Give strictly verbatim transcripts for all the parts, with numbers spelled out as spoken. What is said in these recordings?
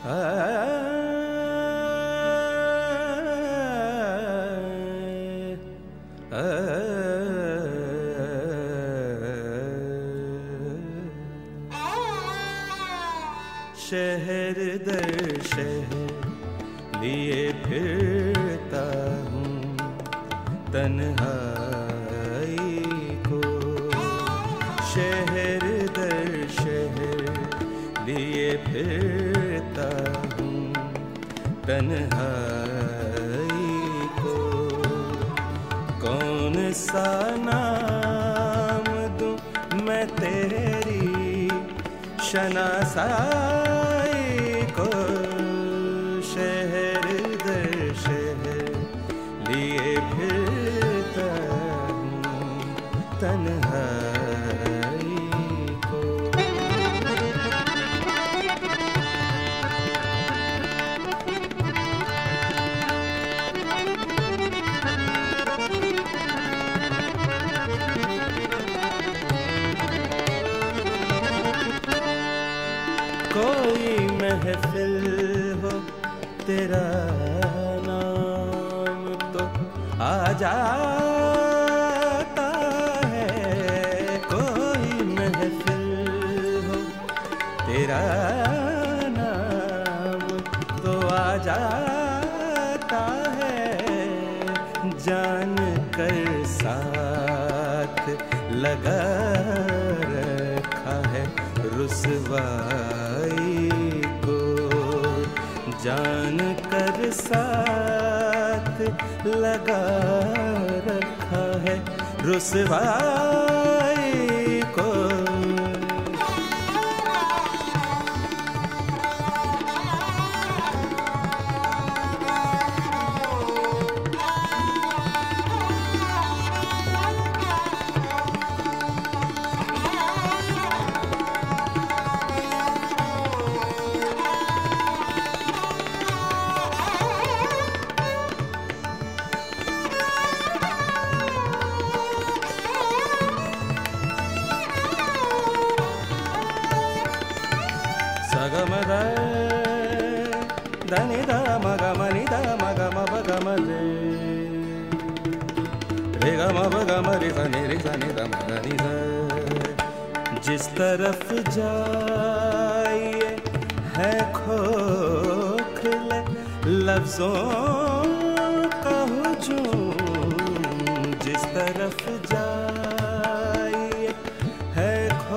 शहर दर शहर लिए फिरता हूँ तन्हाई को, शहर दर शहर लिए फिरता हूँ तन्हाई को। कौन सा नाम दूँ मैं तेरी शनासाई को, शहर दर शहर लिए फिरता हूँ तन्हाई को। कोई महफिल हो तेरा नाम तो आ जाता है, कोई महफिल हो तेरा नाम तो आ जाता है। जान कर साथ लगा रखा है रुसवाई को, जान कर साथ लगा रखा है रुसवाई को। सगमद धनिद मगमनिद मगम बगमरे रे गम बगम रे सनि रे सनि द मगनिद। जिस तरफ जाइए है खोखले लफ्जों का हुजूम, जिस तरफ जाइए है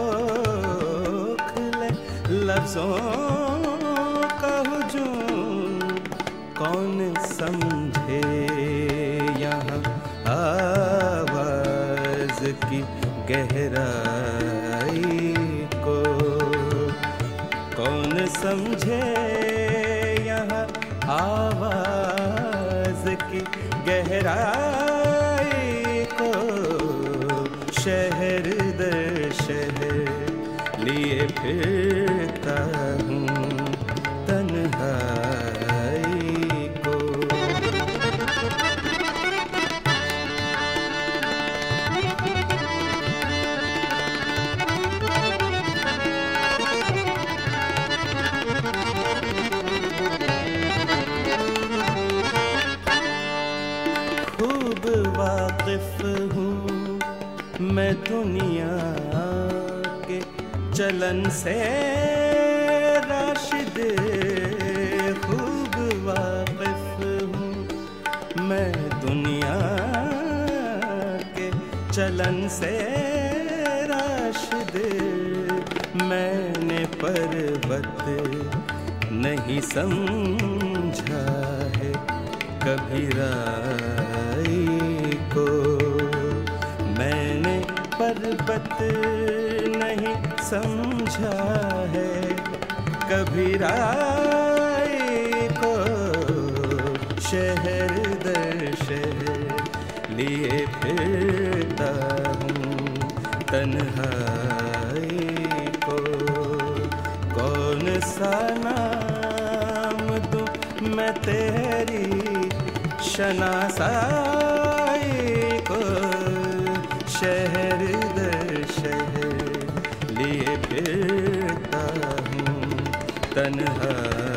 खोखले लफ्जों का हुजूम। कौन समझे यहाँ आवाज की गहराई को, कौन समझे यहाँ आवाज की गहराई को। शहर दर शहर लिए फिरता हूँ तन्हाई को। खूब वाकिफ हूँ मैं दुनिया के चलन से राशिद, खूब वाकिफ हूँ मैं दुनिया के चलन से राशिद। मैंने पर्वत नहीं समझा है कभी राई को, मैंने पर्वत नहीं समझा है कभी राई को। शहर दर शहर लिए फिरता हूँ तन्हाई को। कौन सा नाम दूँ मैं तेरी शनासाई को, शहर दर शहर लिए फिरता हूँ तन्हाई।